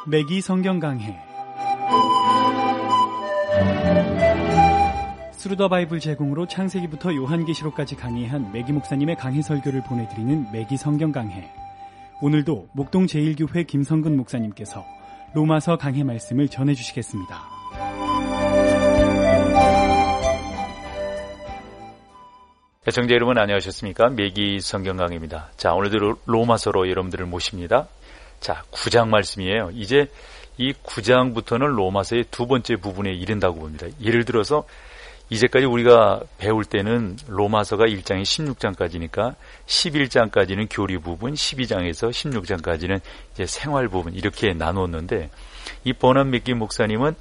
매기 성경 강해 스루더 바이블 제공으로 창세기부터 요한계시록까지 강의한 매기 목사님의 강해 설교를 보내드리는 매기 성경 강해. 오늘도 목동 제1교회 김성근 목사님께서 로마서 강해 말씀을 전해주시겠습니다. 애청자 여러분 안녕하셨습니까? 매기 성경 강해입니다. 자, 오늘도 로마서로 여러분들을 모십니다. 자, 9장 말씀이에요. 이제 이 9장부터는 로마서의 두 번째 부분에 이른다고 봅니다. 예를 들어서 이제까지 우리가 배울 때는 로마서가 1장이 16장까지니까 11장까지는 교리 부분, 12장에서 16장까지는 이제 생활 부분 이렇게 나누었는데, 이 버난 맥기 목사님은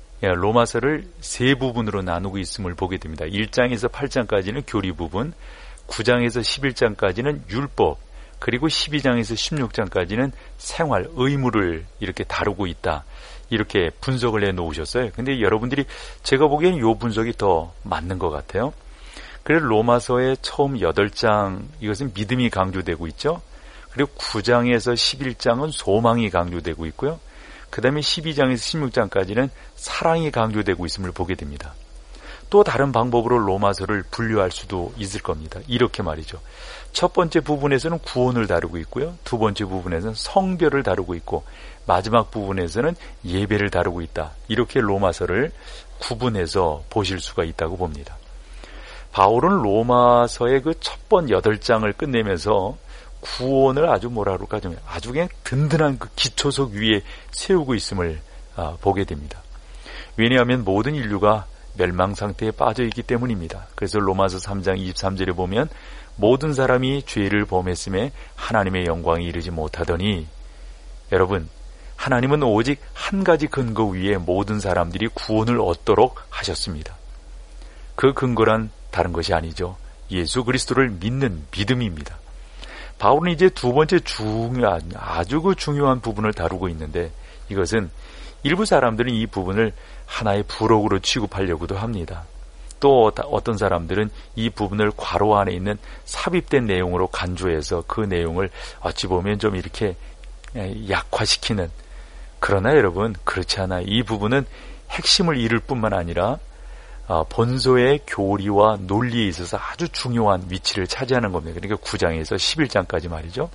로마서를 세 부분으로 나누고 있음을 보게 됩니다. 1장에서 8장까지는 교리 부분, 9장에서 11장까지는 율법, 그리고 12장에서 16장까지는 생활, 의무를 이렇게 다루고 있다. 이렇게 분석을 해놓으셨어요. 근데 여러분들이 제가 보기에는 이 분석이 더 맞는 것 같아요. 그래서 로마서의 처음 8장, 이것은 믿음이 강조되고 있죠. 그리고 9장에서 11장은 소망이 강조되고 있고요. 그 다음에 12장에서 16장까지는 사랑이 강조되고 있음을 보게 됩니다. 또 다른 방법으로 로마서를 분류할 수도 있을 겁니다. 이렇게 말이죠. 첫 번째 부분에서는 구원을 다루고 있고요. 두 번째 부분에서는 성별을 다루고 있고, 마지막 부분에서는 예배를 다루고 있다. 이렇게 로마서를 구분해서 보실 수가 있다고 봅니다. 바울은 로마서의 그 첫 번 8장을 끝내면서 구원을 아주 아주 그냥 든든한 그 기초석 위에 세우고 있음을 보게 됩니다. 왜냐하면 모든 인류가 멸망 상태에 빠져 있기 때문입니다. 그래서 로마서 3장 23절에 보면 모든 사람이 죄를 범했음에 하나님의 영광에 이르지 못하더니, 여러분, 하나님은 오직 한 가지 근거 위에 모든 사람들이 구원을 얻도록 하셨습니다. 그 근거란 다른 것이 아니죠. 예수 그리스도를 믿는 믿음입니다. 바울은 이제 두 번째 아주 중요한 부분을 다루고 있는데, 이것은 일부 사람들은 이 부분을 하나의 부록으로 취급하려고도 합니다. 또 어떤 사람들은 이 부분을 괄호 안에 있는 삽입된 내용으로 간주해서 그 내용을 어찌 보면 좀 이렇게 약화시키는, 그러나 여러분 그렇지 않아요. 이 부분은 핵심을 이룰 뿐만 아니라 본서의 교리와 논리에 있어서 아주 중요한 위치를 차지하는 겁니다. 그러니까 9장에서 11장까지 말이죠.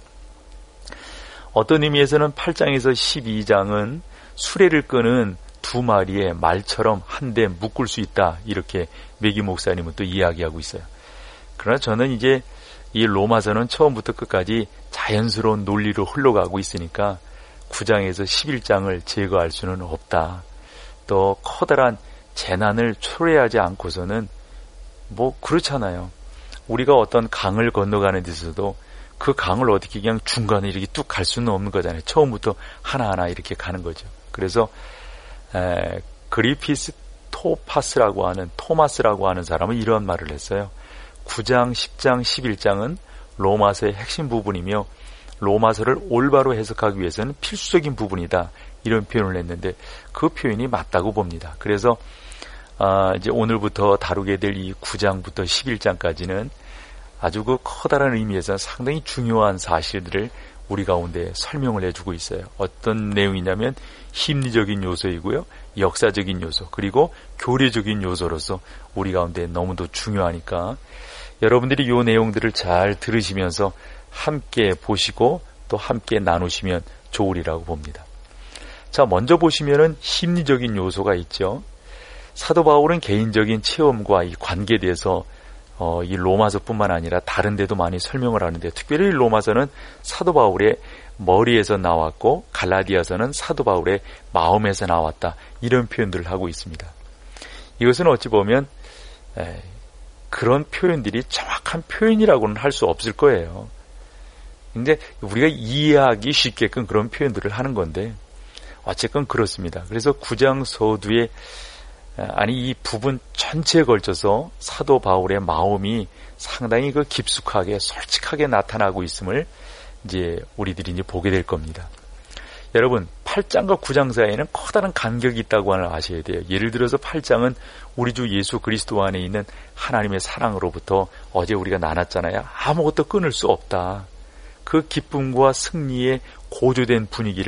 어떤 의미에서는 8장에서 12장은 수레를 끄는 두 마리의 말처럼 한데 묶을 수 있다. 이렇게 매기 목사님은 또 이야기하고 있어요. 그러나 저는 이제 이 로마서는 처음부터 끝까지 자연스러운 논리로 흘러가고 있으니까 9장에서 11장을 제거할 수는 없다. 또 커다란 재난을 초래하지 않고서는 그렇잖아요. 우리가 어떤 강을 건너가는 데서도 그 강을 어떻게 그냥 중간에 이렇게 뚝 갈 수는 없는 거잖아요. 처음부터 하나하나 이렇게 가는 거죠. 그래서 그리피스 토마스라고 하는 사람은 이런 말을 했어요. 9장, 10장, 11장은 로마서의 핵심 부분이며 로마서를 올바로 해석하기 위해서는 필수적인 부분이다. 이런 표현을 했는데 그 표현이 맞다고 봅니다. 그래서 이제 오늘부터 다루게 될 이 9장부터 11장까지는 아주 그 커다란 의미에서 상당히 중요한 사실들을 우리 가운데 설명을 해주고 있어요. 어떤 내용이냐면 심리적인 요소이고요, 역사적인 요소, 그리고 교리적인 요소로서 우리 가운데 너무도 중요하니까 여러분들이 이 내용들을 잘 들으시면서 함께 보시고 또 함께 나누시면 좋으리라고 봅니다. 자, 먼저 보시면은 심리적인 요소가 있죠. 사도 바울은 개인적인 체험과 이 관계에 대해서 이 로마서뿐만 아니라 다른 데도 많이 설명을 하는데, 특별히 로마서는 사도 바울의 머리에서 나왔고 갈라디아서는 사도 바울의 마음에서 나왔다. 이런 표현들을 하고 있습니다. 이것은 어찌 보면 그런 표현들이 정확한 표현이라고는 할 수 없을 거예요. 근데 우리가 이해하기 쉽게끔 그런 표현들을 하는 건데 어쨌건 그렇습니다. 그래서 9장 서두에 이 부분 전체에 걸쳐서 사도 바울의 마음이 상당히 그 깊숙하게 솔직하게 나타나고 있음을 이제 우리들이 이제 보게 될 겁니다. 여러분, 8장과 9장 사이에는 커다란 간격이 있다고 아셔야 돼요. 예를 들어서 8장은 우리 주 예수 그리스도 안에 있는 하나님의 사랑으로부터 어제 우리가 나눴잖아요. 아무것도 끊을 수 없다. 그 기쁨과 승리의 고조된 분위기를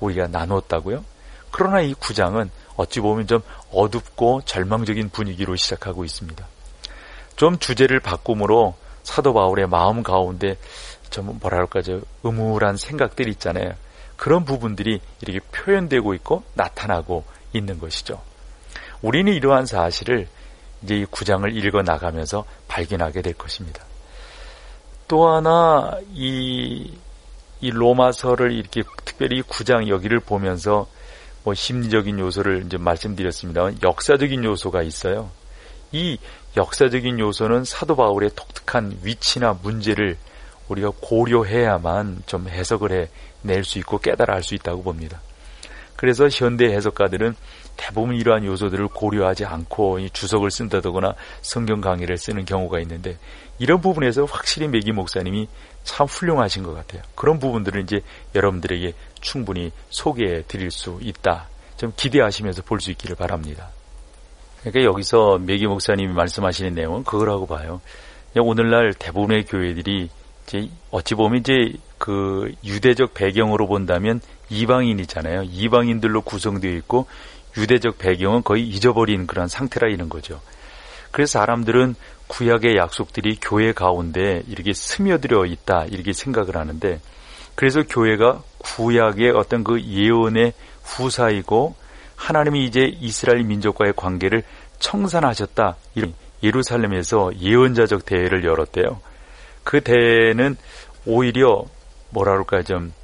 우리가 나누었다고요? 그러나 이 9장은 어찌 보면 좀 어둡고 절망적인 분위기로 시작하고 있습니다. 좀 주제를 바꿈으로 사도 바울의 마음 가운데 좀 음울한 생각들이 있잖아요. 그런 부분들이 이렇게 표현되고 있고 나타나고 있는 것이죠. 우리는 이러한 사실을 이제 이 9장을 읽어 나가면서 발견하게 될 것입니다. 또 하나 이 로마서를 이렇게 특별히 9장 여기를 보면서 심리적인 요소를 이제 말씀드렸습니다만 역사적인 요소가 있어요. 이 역사적인 요소는 사도 바울의 독특한 위치나 문제를 우리가 고려해야만 좀 해석을 해낼 수 있고 깨달아 알 수 있다고 봅니다. 그래서 현대 해석가들은 대부분 이러한 요소들을 고려하지 않고 이 주석을 쓴다거나 성경 강의를 쓰는 경우가 있는데, 이런 부분에서 확실히 매기 목사님이 참 훌륭하신 것 같아요. 그런 부분들을 이제 여러분들에게 충분히 소개해 드릴 수 있다. 좀 기대하시면서 볼 수 있기를 바랍니다. 그러니까 여기서 매기 목사님이 말씀하시는 내용은 그거라고 봐요. 오늘날 대부분의 교회들이 이제 어찌 보면 이제 그 유대적 배경으로 본다면 이방인이잖아요. 이방인들로 구성되어 있고 유대적 배경은 거의 잊어버린 그런 상태라 이런 거죠. 그래서 사람들은 구약의 약속들이 교회 가운데 이렇게 스며들어 있다 이렇게 생각을 하는데, 그래서 교회가 구약의 어떤 그 예언의 후사이고 하나님이 이제 이스라엘 민족과의 관계를 청산하셨다, 이런 예루살렘에서 예언자적 대회를 열었대요. 그 대회는 오히려 좀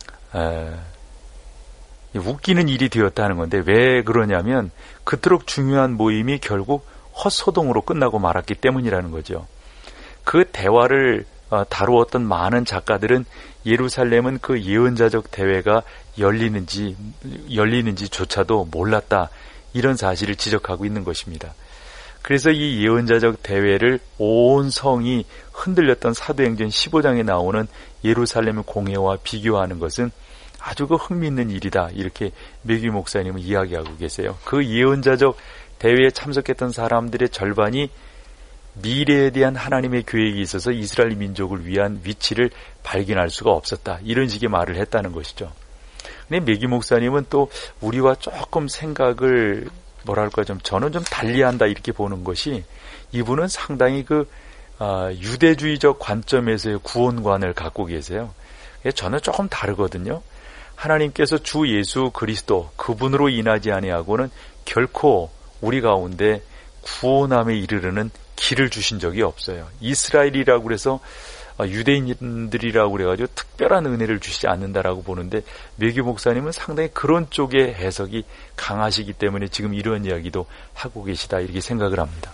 웃기는 일이 되었다는 건데, 왜 그러냐면 그토록 중요한 모임이 결국 헛소동으로 끝나고 말았기 때문이라는 거죠. 그 대화를 다루었던 많은 작가들은 예루살렘은 그 예언자적 대회가 열리는지조차도 몰랐다, 이런 사실을 지적하고 있는 것입니다. 그래서 이 예언자적 대회를 온 성이 흔들렸던 사도행전 15장에 나오는 예루살렘 공회와 비교하는 것은 아주 그 흥미있는 일이다, 이렇게 매기 목사님은 이야기하고 계세요. 그 예언자적 대회에 참석했던 사람들의 절반이 미래에 대한 하나님의 계획이 있어서 이스라엘 민족을 위한 위치를 발견할 수가 없었다, 이런 식의 말을 했다는 것이죠. 근데 매기 목사님은 또 우리와 조금 생각을 저는 좀 달리한다, 이렇게 보는 것이, 이분은 상당히 유대주의적 관점에서의 구원관을 갖고 계세요. 저는 조금 다르거든요. 하나님께서 주 예수 그리스도 그분으로 인하지 아니하고는 결코 우리 가운데 구원함에 이르르는 길을 주신 적이 없어요. 이스라엘이라고 그래서 유대인들이라고 그래가지고 특별한 은혜를 주시지 않는다라고 보는데, 매기 목사님은 상당히 그런 쪽의 해석이 강하시기 때문에 지금 이런 이야기도 하고 계시다, 이렇게 생각을 합니다.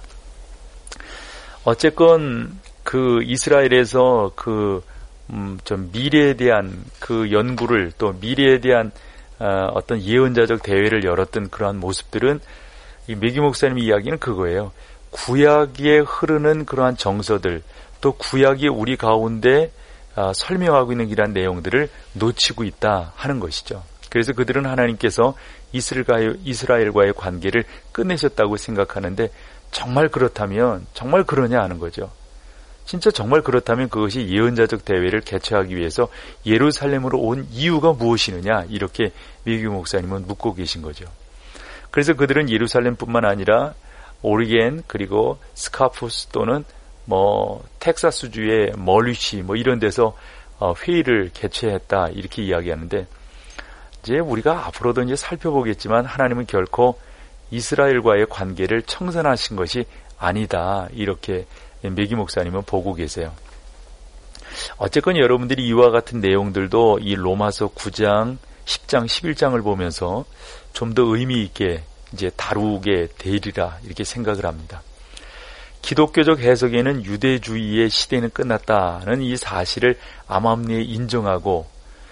어쨌건 그 이스라엘에서 좀 미래에 대한 그 연구를, 또 미래에 대한 어떤 예언자적 대회를 열었던 그러한 모습들은, 이 매기 목사님의 이야기는 그거예요. 구약에 흐르는 그러한 정서들, 또 구약이 우리 가운데 설명하고 있는 이러한 내용들을 놓치고 있다 하는 것이죠. 그래서 그들은 하나님께서 이스라엘과의 관계를 끝내셨다고 생각하는데, 정말 그렇다면, 정말 그러냐 하는 거죠. 진짜 정말 그렇다면 그것이 예언자적 대회를 개최하기 위해서 예루살렘으로 온 이유가 무엇이느냐, 이렇게 매기 목사님은 묻고 계신 거죠. 그래서 그들은 예루살렘뿐만 아니라 오리겐, 그리고 스카푸스 또는 텍사스주의 멀리시 이런 데서 회의를 개최했다, 이렇게 이야기하는데, 이제 우리가 앞으로도 이제 살펴보겠지만 하나님은 결코 이스라엘과의 관계를 청산하신 것이 아니다, 이렇게 매기 목사님은 보고 계세요. 어쨌건 여러분들이 이와 같은 내용들도 이 로마서 9장, 10장, 11장을 보면서 좀 더 의미 있게 이제 다루게 되리라, 이렇게 생각을 합니다. 기독교적 해석에는 유대주의의 시대는 끝났다는 이 사실을 암암리에 인정하고,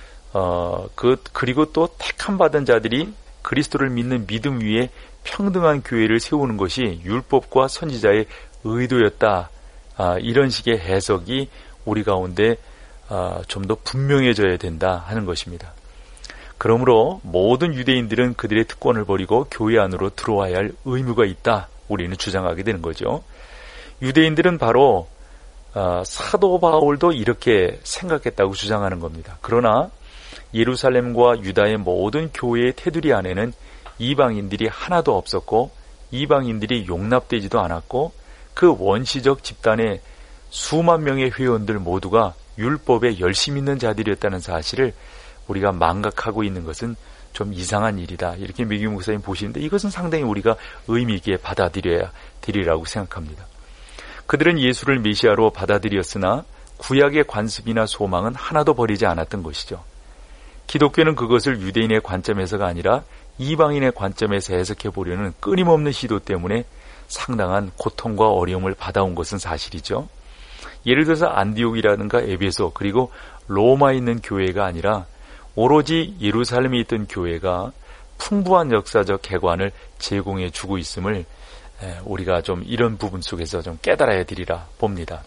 그리고 또 택함받은 자들이 그리스도를 믿는 믿음 위에 평등한 교회를 세우는 것이 율법과 선지자의 의도였다, 이런 식의 해석이 우리 가운데 좀 더 분명해져야 된다 하는 것입니다. 그러므로 모든 유대인들은 그들의 특권을 버리고 교회 안으로 들어와야 할 의무가 있다, 우리는 주장하게 되는 거죠. 유대인들은 바로 사도 바울도 이렇게 생각했다고 주장하는 겁니다. 그러나 예루살렘과 유다의 모든 교회의 테두리 안에는 이방인들이 하나도 없었고 이방인들이 용납되지도 않았고 그 원시적 집단의 수만 명의 회원들 모두가 율법에 열심 있는 자들이었다는 사실을 우리가 망각하고 있는 것은 좀 이상한 일이다. 이렇게 매기 목사님 보시는데 이것은 상당히 우리가 의미 있게 받아들여야 되리라고 생각합니다. 그들은 예수를 메시아로 받아들였으나 구약의 관습이나 소망은 하나도 버리지 않았던 것이죠. 기독교는 그것을 유대인의 관점에서가 아니라 이방인의 관점에서 해석해 보려는 끊임없는 시도 때문에 상당한 고통과 어려움을 받아온 것은 사실이죠. 예를 들어서 안디옥이라든가 에베소 그리고 로마에 있는 교회가 아니라 오로지 예루살렘에 있던 교회가 풍부한 역사적 개관을 제공해 주고 있음을 우리가 좀 이런 부분 속에서 좀 깨달아야 되리라 봅니다.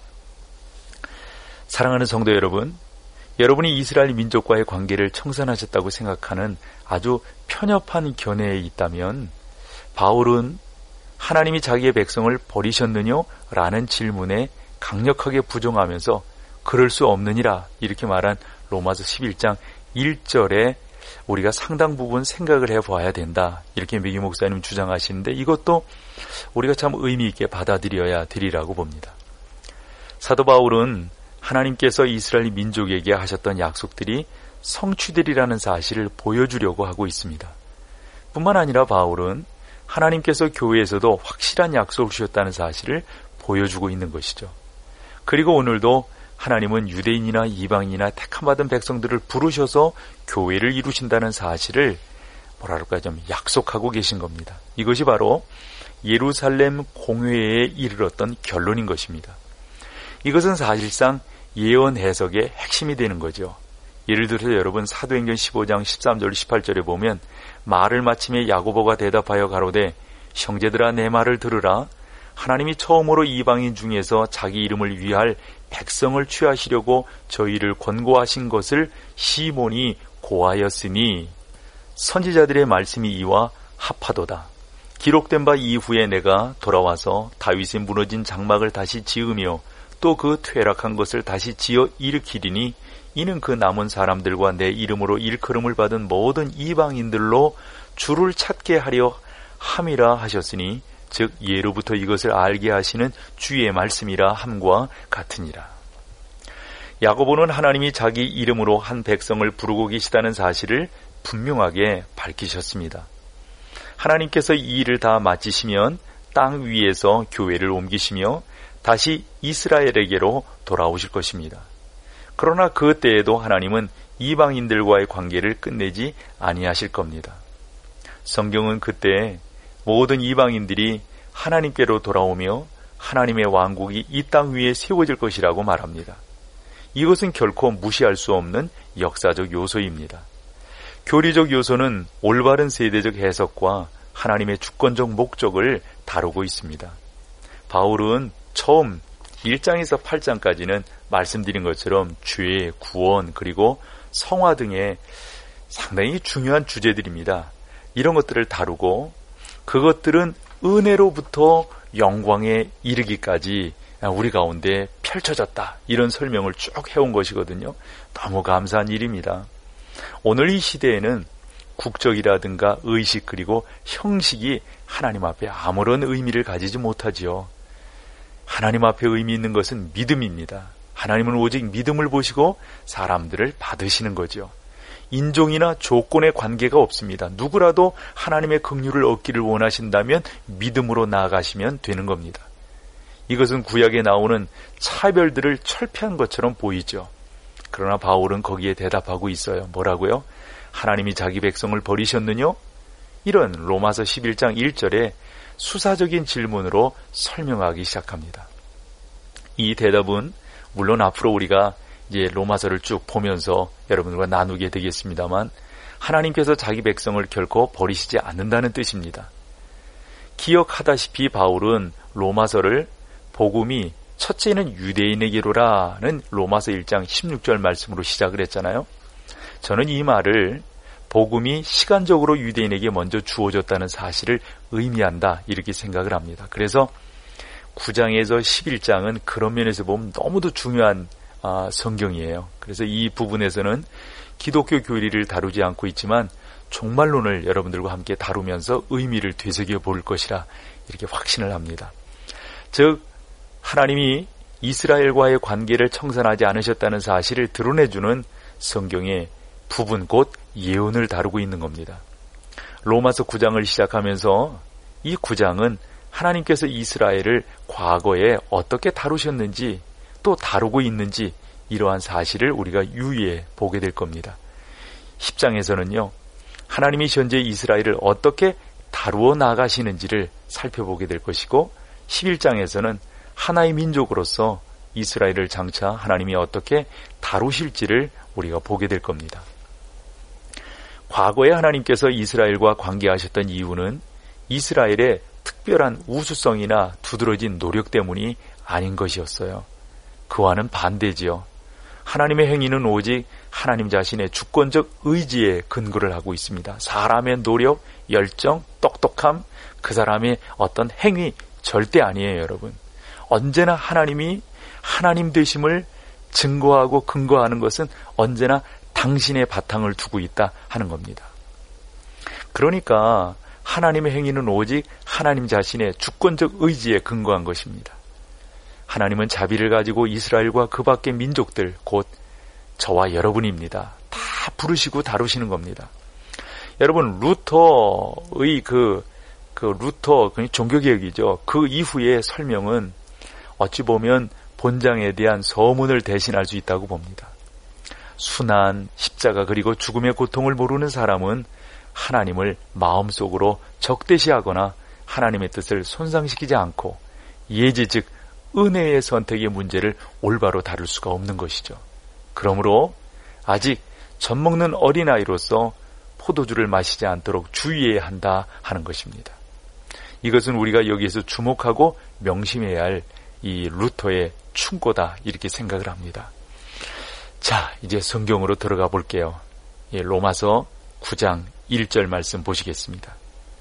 사랑하는 성도 여러분, 여러분이 이스라엘 민족과의 관계를 청산하셨다고 생각하는 아주 편협한 견해에 있다면 바울은 하나님이 자기의 백성을 버리셨느뇨? 라는 질문에 강력하게 부정하면서 그럴 수 없느니라 이렇게 말한 로마서 11장 1절에 우리가 상당 부분 생각을 해봐야 된다. 이렇게 매기 목사님 주장하시는데 이것도 우리가 참 의미 있게 받아들여야 되리라고 봅니다. 사도 바울은 하나님께서 이스라엘 민족에게 하셨던 약속들이 성취되리라는 사실을 보여주려고 하고 있습니다. 뿐만 아니라 바울은 하나님께서 교회에서도 확실한 약속을 주셨다는 사실을 보여주고 있는 것이죠. 그리고 오늘도 하나님은 유대인이나 이방인이나 택함받은 백성들을 부르셔서 교회를 이루신다는 사실을 좀 약속하고 계신 겁니다. 이것이 바로 예루살렘 공회에 이르렀던 결론인 것입니다. 이것은 사실상 예언 해석의 핵심이 되는 거죠. 예를 들어서 여러분 사도행전 15장 13절 18절에 보면 말을 마침에 야고보가 대답하여 가로되 형제들아 내 말을 들으라. 하나님이 처음으로 이방인 중에서 자기 이름을 위할 백성을 취하시려고 저희를 권고하신 것을 시몬이 고하였으니 선지자들의 말씀이 이와 합하도다. 기록된 바 이후에 내가 돌아와서 다윗의 무너진 장막을 다시 지으며 또 그 퇴락한 것을 다시 지어 일으키리니 이는 그 남은 사람들과 내 이름으로 일컬음을 받은 모든 이방인들로 주를 찾게 하려 함이라 하셨으니 즉 예로부터 이것을 알게 하시는 주의 말씀이라 함과 같으니라. 야고보는 하나님이 자기 이름으로 한 백성을 부르고 계시다는 사실을 분명하게 밝히셨습니다. 하나님께서 이 일을 다 마치시면 땅 위에서 교회를 옮기시며 다시 이스라엘에게로 돌아오실 것입니다. 그러나 그 때에도 하나님은 이방인들과의 관계를 끝내지 아니하실 겁니다. 성경은 그때 모든 이방인들이 하나님께로 돌아오며 하나님의 왕국이 이 땅 위에 세워질 것이라고 말합니다. 이것은 결코 무시할 수 없는 역사적 요소입니다. 교리적 요소는 올바른 세대적 해석과 하나님의 주권적 목적을 다루고 있습니다. 바울은 처음 1장에서 8장까지는 말씀드린 것처럼 죄, 구원, 그리고 성화 등의 상당히 중요한 주제들입니다. 이런 것들을 다루고 그것들은 은혜로부터 영광에 이르기까지 우리 가운데 펼쳐졌다. 이런 설명을 쭉 해온 것이거든요. 너무 감사한 일입니다. 오늘 이 시대에는 국적이라든가 의식 그리고 형식이 하나님 앞에 아무런 의미를 가지지 못하지요. 하나님 앞에 의미 있는 것은 믿음입니다. 하나님은 오직 믿음을 보시고 사람들을 받으시는 거죠. 인종이나 조건의 관계가 없습니다. 누구라도 하나님의 긍휼을 얻기를 원하신다면 믿음으로 나아가시면 되는 겁니다. 이것은 구약에 나오는 차별들을 철폐한 것처럼 보이죠. 그러나 바울은 거기에 대답하고 있어요. 뭐라고요? 하나님이 자기 백성을 버리셨느뇨? 이런 로마서 11장 1절에 수사적인 질문으로 설명하기 시작합니다. 이 대답은 물론 앞으로 우리가 이제 로마서를 쭉 보면서 여러분들과 나누게 되겠습니다만 하나님께서 자기 백성을 결코 버리시지 않는다는 뜻입니다. 기억하다시피 바울은 로마서를 복음이 첫째는 유대인에게로라는 로마서 1장 16절 말씀으로 시작을 했잖아요. 저는 이 말을 복음이 시간적으로 유대인에게 먼저 주어졌다는 사실을 의미한다 이렇게 생각을 합니다. 그래서 9장에서 11장은 그런 면에서 보면 너무도 중요한 성경이에요. 그래서 이 부분에서는 기독교 교리를 다루지 않고 있지만 종말론을 여러분들과 함께 다루면서 의미를 되새겨 볼 것이라 이렇게 확신을 합니다. 즉 하나님이 이스라엘과의 관계를 청산하지 않으셨다는 사실을 드러내주는 성경의 부분 곧 예언을 다루고 있는 겁니다. 로마서 9장을 시작하면서 이 9장은 하나님께서 이스라엘을 과거에 어떻게 다루셨는지 또 다루고 있는지 이러한 사실을 우리가 유의해 보게 될 겁니다. 10장에서는요. 하나님이 현재 이스라엘을 어떻게 다루어 나가시는지를 살펴보게 될 것이고 11장에서는 하나의 민족으로서 이스라엘을 장차 하나님이 어떻게 다루실지를 우리가 보게 될 겁니다. 과거에 하나님께서 이스라엘과 관계하셨던 이유는 이스라엘의 특별한 우수성이나 두드러진 노력 때문이 아닌 것이었어요. 그와는 반대지요. 하나님의 행위는 오직 하나님 자신의 주권적 의지에 근거를 하고 있습니다. 사람의 노력, 열정, 똑똑함, 그 사람의 어떤 행위 절대 아니에요, 여러분. 언제나 하나님이 하나님 되심을 증거하고 근거하는 것은 언제나 당신의 바탕을 두고 있다 하는 겁니다. 그러니까 하나님의 행위는 오직 하나님 자신의 주권적 의지에 근거한 것입니다. 하나님은 자비를 가지고 이스라엘과 그 밖의 민족들 곧 저와 여러분입니다. 다 부르시고 다루시는 겁니다. 여러분 루터의 루터 종교개혁이죠. 그 이후의 설명은 어찌 보면 본장에 대한 서문을 대신할 수 있다고 봅니다. 순환, 십자가 그리고 죽음의 고통을 모르는 사람은 하나님을 마음속으로 적대시하거나 하나님의 뜻을 손상시키지 않고 예지 즉 은혜의 선택의 문제를 올바로 다룰 수가 없는 것이죠. 그러므로 아직 젖 먹는 어린아이로서 포도주를 마시지 않도록 주의해야 한다 하는 것입니다. 이것은 우리가 여기에서 주목하고 명심해야 할 이 루터의 충고다 이렇게 생각을 합니다. 자, 이제 성경으로 들어가 볼게요. 로마서 9장 1절 말씀 보시겠습니다.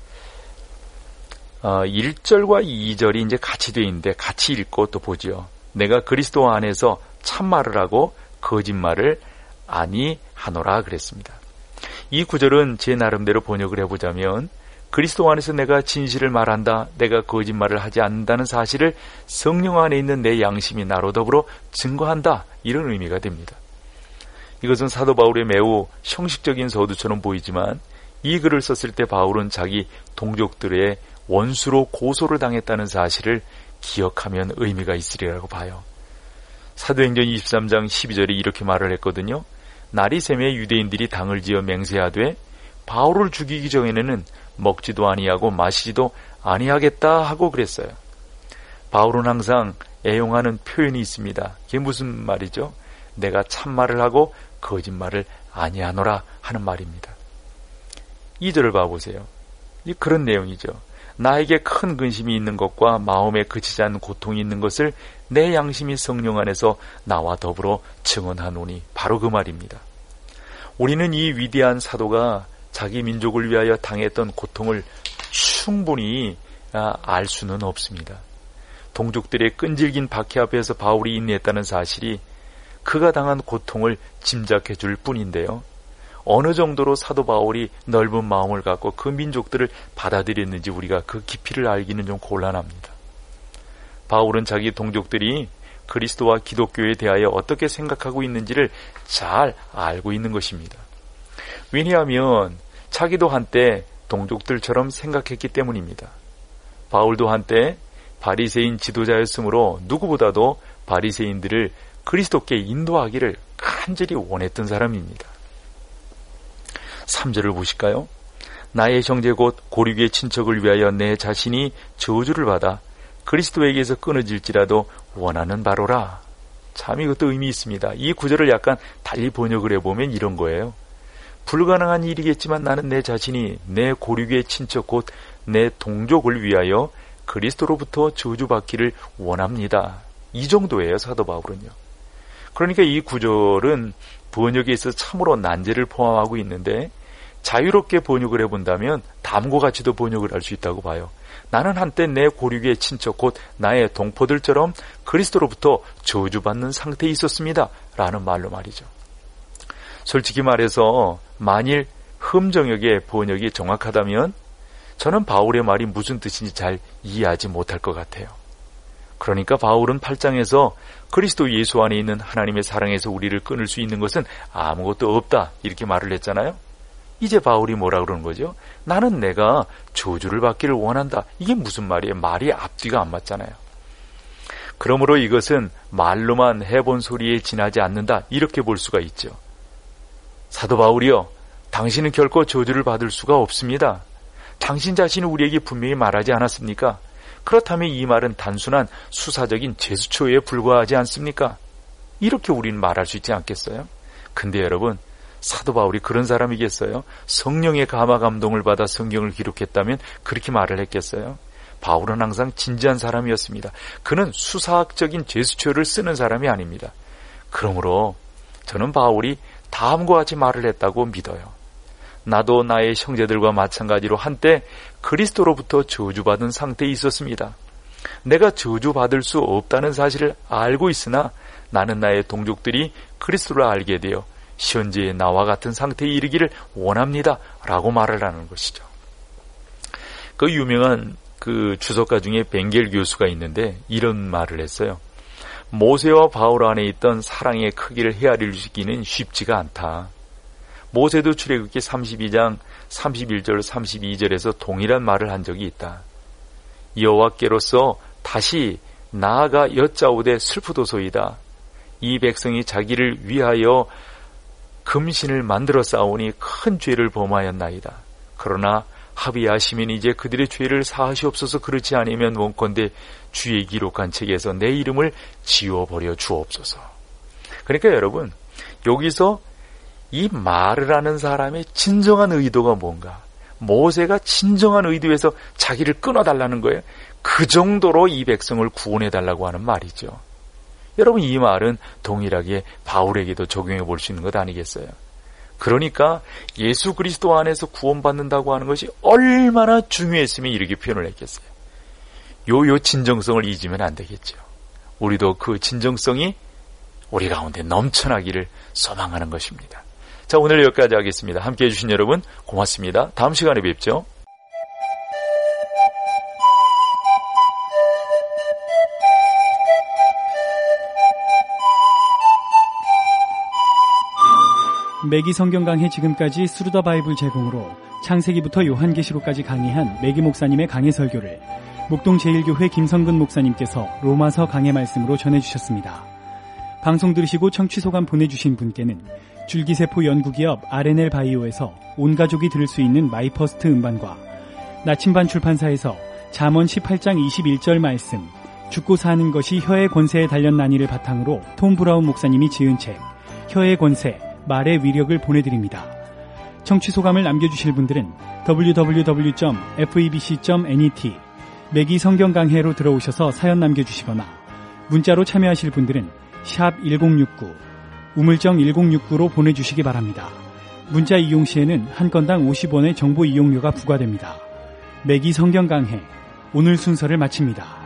1절과 2절이 이제 같이 되어 있는데 같이 읽고 또 보죠. 내가 그리스도 안에서 참말을 하고 거짓말을 아니하노라 그랬습니다. 이 구절은 제 나름대로 번역을 해보자면 그리스도 안에서 내가 진실을 말한다, 내가 거짓말을 하지 않는다는 사실을 성령 안에 있는 내 양심이 나로 더불어 증거한다, 이런 의미가 됩니다. 이것은 사도 바울의 매우 형식적인 서두처럼 보이지만 이 글을 썼을 때 바울은 자기 동족들의 원수로 고소를 당했다는 사실을 기억하면 의미가 있으리라고 봐요. 사도행전 23장 12절에 이렇게 말을 했거든요. 날이 새매 유대인들이 당을 지어 맹세하되 바울을 죽이기 전에는 먹지도 아니하고 마시지도 아니하겠다 하고 그랬어요. 바울은 항상 애용하는 표현이 있습니다. 그게 무슨 말이죠? 내가 참말을 하고 거짓말을 아니하노라 하는 말입니다. 2절을 봐보세요. 그런 내용이죠. 나에게 큰 근심이 있는 것과 마음에 그치지 않는 고통이 있는 것을 내 양심이 성령 안에서 나와 더불어 증언하노니, 바로 그 말입니다. 우리는 이 위대한 사도가 자기 민족을 위하여 당했던 고통을 충분히 알 수는 없습니다. 동족들의 끈질긴 박해 앞에서 바울이 인내했다는 사실이 그가 당한 고통을 짐작해 줄 뿐인데요. 어느 정도로 사도 바울이 넓은 마음을 갖고 그 민족들을 받아들였는지 우리가 그 깊이를 알기는 좀 곤란합니다. 바울은 자기 동족들이 그리스도와 기독교에 대하여 어떻게 생각하고 있는지를 잘 알고 있는 것입니다. 왜냐하면 자기도 한때 동족들처럼 생각했기 때문입니다. 바울도 한때 바리새인 지도자였으므로 누구보다도 바리새인들을 그리스도께 인도하기를 간절히 원했던 사람입니다. 3절을 보실까요? 나의 형제 곧 고륙의 친척을 위하여 내 자신이 저주를 받아 그리스도에게서 끊어질지라도 원하는 바로라. 참 이것도 의미 있습니다. 이 구절을 약간 달리 번역을 해보면 이런 거예요. 불가능한 일이겠지만 나는 내 자신이 내 고륙의 친척 곧 내 동족을 위하여 그리스도로부터 저주받기를 원합니다. 이 정도예요, 사도 바울은요. 그러니까 이 구절은 번역에 있어서 참으로 난제를 포함하고 있는데 자유롭게 번역을 해본다면 다음과 같이도 번역을 할 수 있다고 봐요. 나는 한때 내 고륙의 친척 곧 나의 동포들처럼 그리스도로부터 저주받는 상태에 있었습니다. 라는 말로 말이죠. 솔직히 말해서 만일 흠정역의 번역이 정확하다면 저는 바울의 말이 무슨 뜻인지 잘 이해하지 못할 것 같아요. 그러니까 바울은 8장에서 그리스도 예수 안에 있는 하나님의 사랑에서 우리를 끊을 수 있는 것은 아무것도 없다 이렇게 말을 했잖아요. 이제 바울이 뭐라 그러는 거죠? 나는 내가 저주를 받기를 원한다. 이게 무슨 말이에요? 말이 앞뒤가 안 맞잖아요. 그러므로 이것은 말로만 해본 소리에 지나지 않는다 이렇게 볼 수가 있죠. 사도 바울이요, 당신은 결코 저주를 받을 수가 없습니다. 당신 자신이 우리에게 분명히 말하지 않았습니까? 그렇다면 이 말은 단순한 수사적인 제스처에 불과하지 않습니까? 이렇게 우리는 말할 수 있지 않겠어요? 근데 여러분, 사도 바울이 그런 사람이겠어요? 성령의 감화 감동을 받아 성경을 기록했다면 그렇게 말을 했겠어요? 바울은 항상 진지한 사람이었습니다. 그는 수사학적인 제스처를 쓰는 사람이 아닙니다. 그러므로 저는 바울이 다음과 같이 말을 했다고 믿어요. 나도 나의 형제들과 마찬가지로 한때 그리스도로부터 저주받은 상태에 있었습니다. 내가 저주받을 수 없다는 사실을 알고 있으나 나는 나의 동족들이 그리스도를 알게 되어 현재의 나와 같은 상태에 이르기를 원합니다 라고 말을 하는 것이죠. 그 유명한 주석가 중에 벵겔 교수가 있는데 이런 말을 했어요. 모세와 바울 안에 있던 사랑의 크기를 헤아리기는 쉽지가 않다. 모세도 출애굽기 32장 31절 32절에서 동일한 말을 한 적이 있다. 여호와께로서 다시 나아가 여짜오되 슬프도소이다. 이 백성이 자기를 위하여 금신을 만들어 쌓으니 큰 죄를 범하였나이다. 그러나 합의하시면 이제 그들의 죄를 사하시옵소서. 그렇지 않으면 원컨대 주의 기록한 책에서 내 이름을 지워버려 주옵소서. 그러니까 여러분, 여기서 이 말을 하는 사람의 진정한 의도가 뭔가, 모세가 진정한 의도에서 자기를 끊어달라는 거예요. 그 정도로 이 백성을 구원해달라고 하는 말이죠. 여러분, 이 말은 동일하게 바울에게도 적용해 볼 수 있는 것 아니겠어요? 그러니까 예수 그리스도 안에서 구원받는다고 하는 것이 얼마나 중요했으면 이렇게 표현을 했겠어요. 요 진정성을 잊으면 안 되겠죠. 우리도 그 진정성이 우리 가운데 넘쳐나기를 소망하는 것입니다. 자, 오늘 여기까지 하겠습니다. 함께해 주신 여러분 고맙습니다. 다음 시간에 뵙죠. 매기 성경 강해 지금까지 스루더 바이블 제공으로 창세기부터 요한계시록까지 강의한 매기 목사님의 강해 설교를 목동 제1교회 김성근 목사님께서 로마서 강해 말씀으로 전해주셨습니다. 방송 들으시고 청취 소감 보내주신 분께는 줄기세포 연구기업 R&L 바이오에서 온 가족이 들을 수 있는 마이퍼스트 음반과 나침반 출판사에서 잠언 18장 21절 말씀, 죽고 사는 것이 혀의 권세에 달렸나니를 바탕으로 톰 브라운 목사님이 지은 책 혀의 권세, 말의 위력을 보내드립니다. 청취 소감을 남겨주실 분들은 www.febc.net 매기 성경 강해로 들어오셔서 사연 남겨주시거나 문자로 참여하실 분들은 샵 1069 우물정 1069로 보내주시기 바랍니다. 문자 이용 시에는 한 건당 50원의 정보 이용료가 부과됩니다. 매기 성경 강해 오늘 순서를 마칩니다.